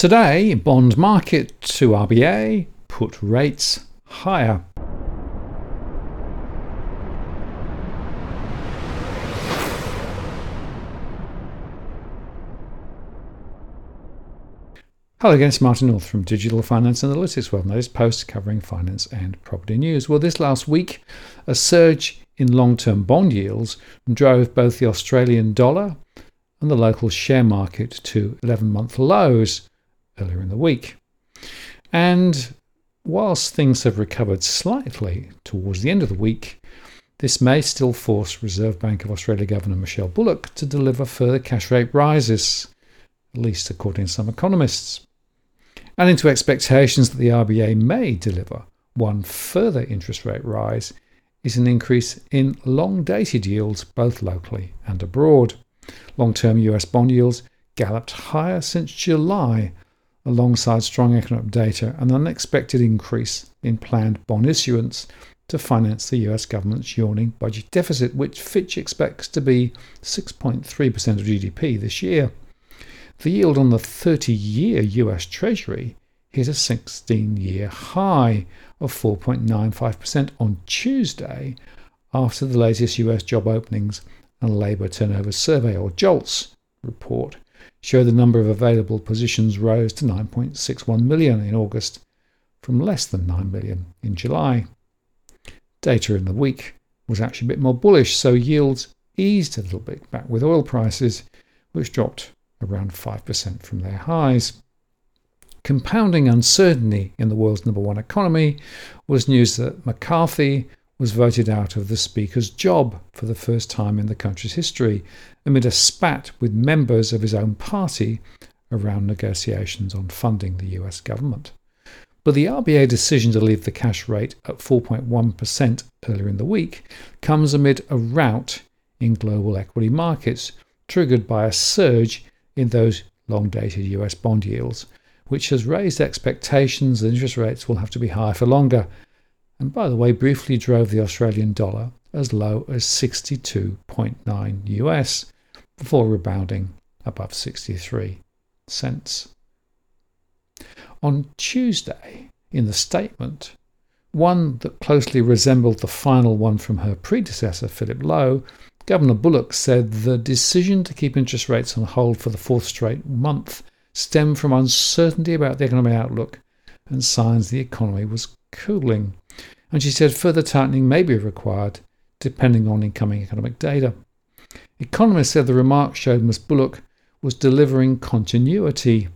Today, bond market to RBA put rates higher. Hello again, it's Martin North from Digital Finance Analytics. Well, latest post covering finance and property news. Well, this last week, a surge in long-term bond yields drove both the Australian dollar and the local share market to 11-month lows earlier in the week. And whilst things have recovered slightly towards the end of the week, this may still force Reserve Bank of Australia Governor Michelle Bullock to deliver further cash rate rises, at least according to some economists. And into expectations that the RBA may deliver one further interest rate rise is an increase in long-dated yields both locally and abroad. Long-term US bond yields galloped higher since July, alongside strong economic data and an unexpected increase in planned bond issuance to finance the US government's yawning budget deficit, which Fitch expects to be 6.3% of GDP this year. The yield on the 30-year US Treasury hit a 16-year high of 4.95% on Tuesday after the latest US job openings and labour turnover survey, or JOLTS, report showed the number of available positions rose to 9.61 million in August from less than 9 million in July. Data in the week was actually a bit more bullish, so yields eased a little bit back with oil prices, which dropped around 5% from their highs. Compounding uncertainty in the world's number one economy was news that McCarthy was voted out of the Speaker's job for the first time in the country's history, amid a spat with members of his own party around negotiations on funding the US government. But the RBA decision to leave the cash rate at 4.1% earlier in the week comes amid a rout in global equity markets, triggered by a surge in those long-dated US bond yields, which has raised expectations that interest rates will have to be higher for longer, and by the way, briefly drove the Australian dollar as low as 62.9 US before rebounding above 63 cents. On Tuesday, in the statement, one that closely resembled the final one from her predecessor, Philip Lowe, Governor Bullock said the decision to keep interest rates on hold for the fourth straight month stemmed from uncertainty about the economic outlook and signs the economy was cooling. And she said further tightening may be required depending on incoming economic data. Economists said the remarks showed Ms. Bullock was delivering continuity.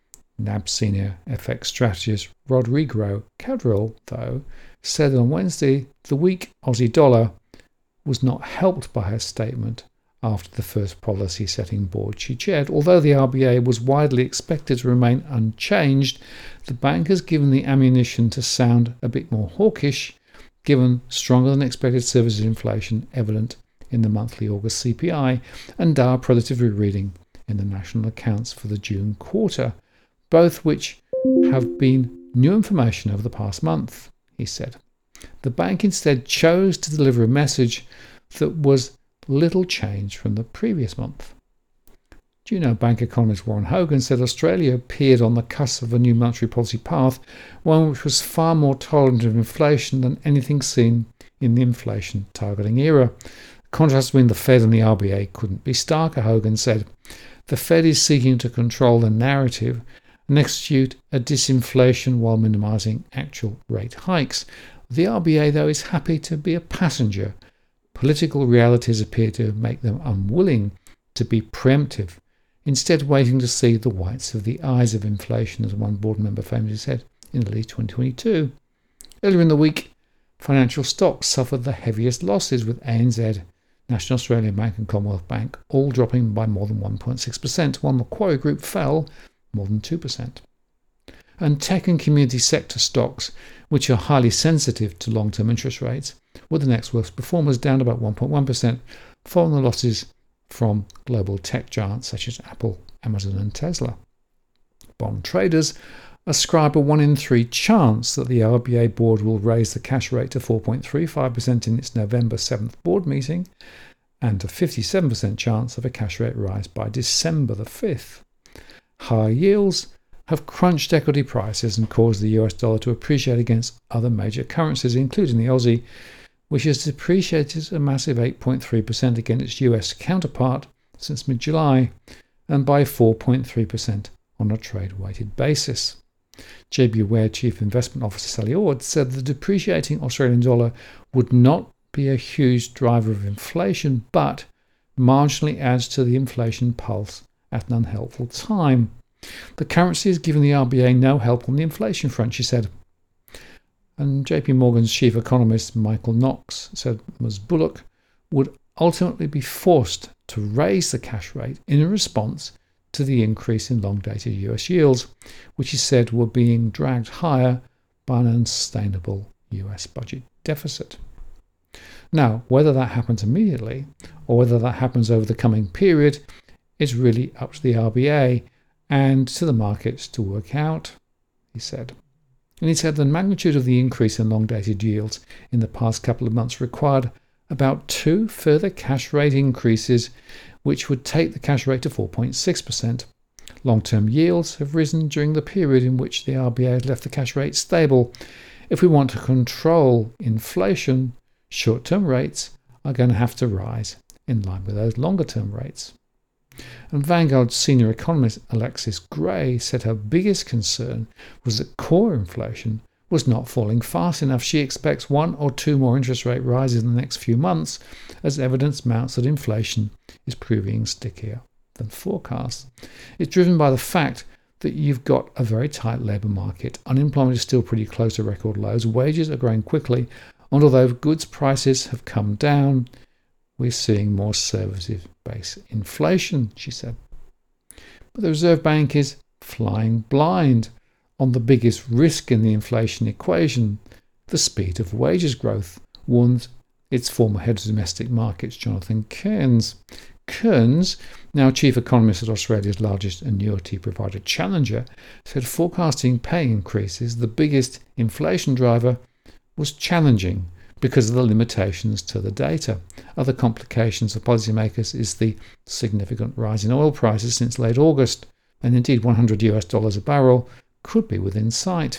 NAB senior FX strategist Rodrigo Cadrell, though, said on Wednesday the weak Aussie dollar was not helped by her statement after the first policy-setting board she chaired. Although the RBA was widely expected to remain unchanged, the bank has given the ammunition to sound a bit more hawkish, given stronger-than-expected services inflation evident in the monthly August CPI and dire productivity reading in the national accounts for the June quarter, both which have been new information over the past month, he said. The bank instead chose to deliver a message that was little change from the previous month. Do you know bank economist Warren Hogan said Australia appeared on the cusp of a new monetary policy path, one which was far more tolerant of inflation than anything seen in the inflation targeting era. The contrast between the Fed and the RBA couldn't be starker, Hogan said. The Fed is seeking to control the narrative and execute a disinflation while minimising actual rate hikes. The RBA, though, is happy to be a passenger. Political realities appear to make them unwilling to be preemptive, instead waiting to see the whites of the eyes of inflation, as one board member famously said in early 2022. Earlier in the week, financial stocks suffered the heaviest losses, with ANZ, National Australia Bank and Commonwealth Bank all dropping by more than 1.6%, while Macquarie Group fell more than 2%. And tech and community sector stocks, which are highly sensitive to long-term interest rates, were the next worst performers, down about 1.1%, following the losses from global tech giants such as Apple, Amazon and Tesla. Bond traders ascribe a 1 in 3 chance that the RBA board will raise the cash rate to 4.35% in its November 7th board meeting, and a 57% chance of a cash rate rise by December the 5th. Higher yields have crunched equity prices and caused the US dollar to appreciate against other major currencies, including the Aussie, which has depreciated a massive 8.3% against its US counterpart since mid-July, and by 4.3% on a trade-weighted basis. JB Ware Chief Investment Officer Sally Ord said the depreciating Australian dollar would not be a huge driver of inflation, but marginally adds to the inflation pulse at an unhelpful time. The currency has given the RBA no help on the inflation front, she said. And JP Morgan's chief economist Michael Knox said Ms. Bullock would ultimately be forced to raise the cash rate in response to the increase in long-dated US yields, which he said were being dragged higher by an unsustainable US budget deficit. Now, whether that happens immediately or whether that happens over the coming period is really up to the RBA and to the markets to work out, he said. And he said the magnitude of the increase in long-dated yields in the past couple of months required about 2 further cash rate increases, which would take the cash rate to 4.6%. Long-term yields have risen during the period in which the RBA has left the cash rate stable. If we want to control inflation, short-term rates are going to have to rise in line with those longer-term rates. And Vanguard's senior economist Alexis Gray said her biggest concern was that core inflation was not falling fast enough. She expects 1 or 2 more interest rate rises in the next few months as evidence mounts that inflation is proving stickier than forecast. It's driven by the fact that you've got a very tight labour market. Unemployment is still pretty close to record lows. Wages are growing quickly, and although goods prices have come down, we're seeing more services-based inflation, she said. But the Reserve Bank is flying blind on the biggest risk in the inflation equation, the speed of wages growth, warned its former head of domestic markets, Jonathan Kearns. Kearns, now chief economist at Australia's largest annuity provider Challenger, said forecasting pay increases, the biggest inflation driver, was challenging because of the limitations to the data. Other complications for policymakers is the significant rise in oil prices since late August, and indeed $100 a barrel could be within sight.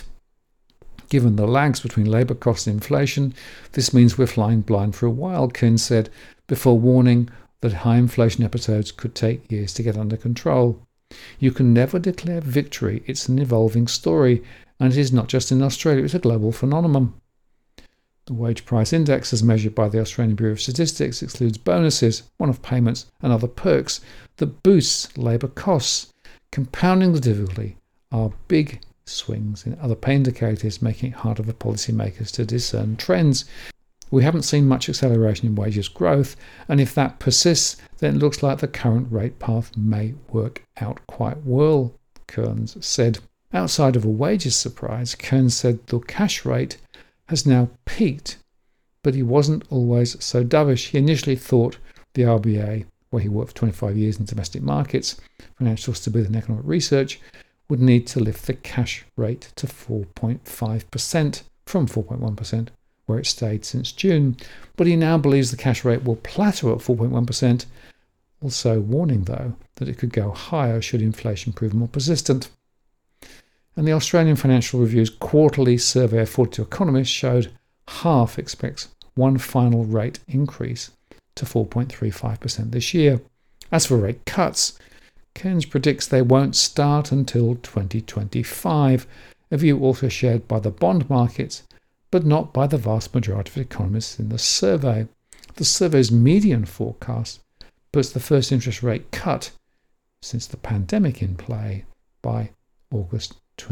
Given the lags between labour costs and inflation, this means we're flying blind for a while, Kearns said, before warning that high inflation episodes could take years to get under control. You can never declare victory. It's an evolving story, and it is not just in Australia, it's a global phenomenon. The wage price index, as measured by the Australian Bureau of Statistics, excludes bonuses, one-off payments and other perks that boosts labour costs. Compounding the difficulty are big swings in other pay indicators, making it harder for policymakers to discern trends. We haven't seen much acceleration in wages growth, and if that persists, then it looks like the current rate path may work out quite well, Kearns said. Outside of a wages surprise, Kearns said the cash rate has now peaked, but he wasn't always so dovish. He initially thought the RBA, where he worked for 25 years in domestic markets, financial stability and economic research, would need to lift the cash rate to 4.5% from 4.1%, where it stayed since June. But he now believes the cash rate will plateau at 4.1%, also warning, though, that it could go higher should inflation prove more persistent. And the Australian Financial Review's quarterly survey of 42 economists showed half expects one final rate increase to 4.35% this year. As for rate cuts, Kearns predicts they won't start until 2025, a view also shared by the bond markets, but not by the vast majority of economists in the survey. The survey's median forecast puts the first interest rate cut since the pandemic in play by August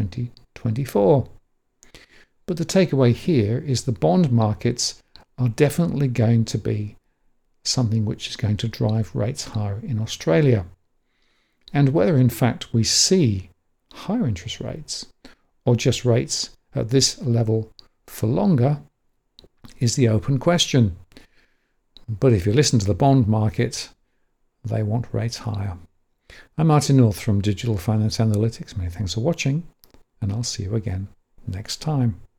2024. But the takeaway here is the bond markets are definitely going to be something which is going to drive rates higher in Australia. And whether in fact we see higher interest rates or just rates at this level for longer is the open question. But if you listen to the bond market, they want rates higher. I'm Martin North from Digital Finance Analytics. Many thanks for watching, and I'll see you again next time.